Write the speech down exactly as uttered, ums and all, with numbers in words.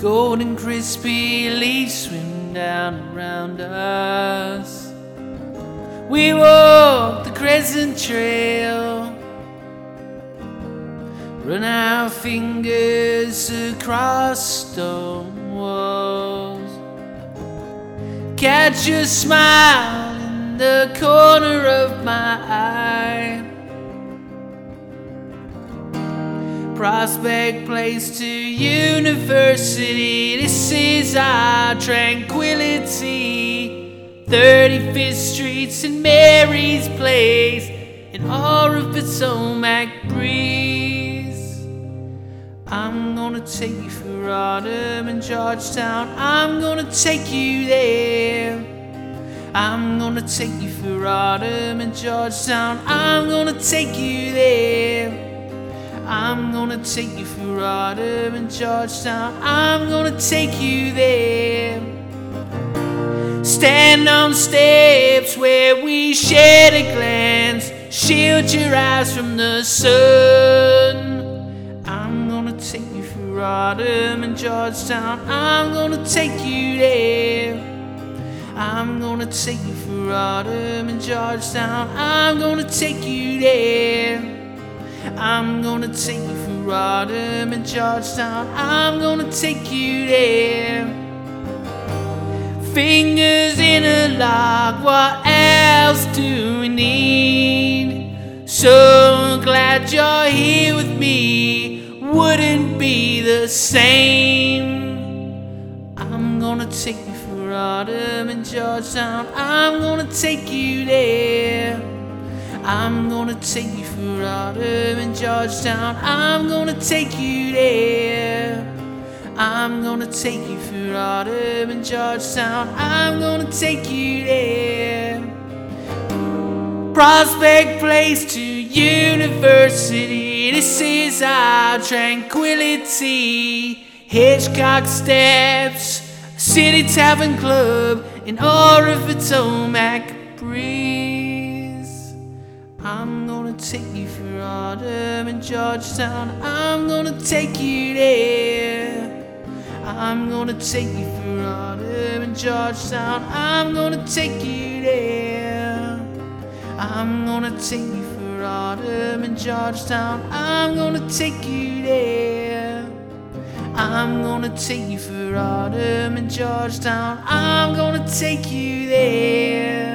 golden crispy leaves swim down around us. We walk the crescent trail, run our fingers across stone walls, catch a smile in the corner of my eye. Prospect Place to University, this is our tranquility. thirty-fifth Street, Saint Mary's Place, in awe of its Potomac breeze. I'm gonna take you for autumn in Georgetown, I'm gonna take you there. I'm gonna take you for autumn in Georgetown, I'm gonna take you there. I'm gonna take you for autumn in Georgetown, I'm gonna take you there. Stand on steps where we shared a glance, shield your eyes from the sun. I'm gonna take you for autumn in Georgetown, I'm gonna take you there. I'm gonna take you for autumn in Georgetown, I'm gonna take you there. I'm gonna take you for autumn in Georgetown, I'm gonna take you there. Fingers in a lock, what else do we need? So glad you're here with me, wouldn't be the same. I'm gonna take you for autumn in Georgetown, I'm gonna take you there. I'm gonna take you for autumn in Georgetown, I'm gonna take you there. I'm gonna take you for autumn in Georgetown, I'm gonna take you there. Prospect Place to University, this is our tranquility. Hitchcock Steps, City Tavern Club, in awe of its Potomac breeze. I'm gonna take you for autumn in Georgetown, I'm gonna take you there. I'm gonna take you for autumn in Georgetown, I'm gonna take you there. I'm gonna take you for autumn in Georgetown, I'm gonna take you there. I'm gonna take you for autumn in Georgetown, I'm gonna take you there.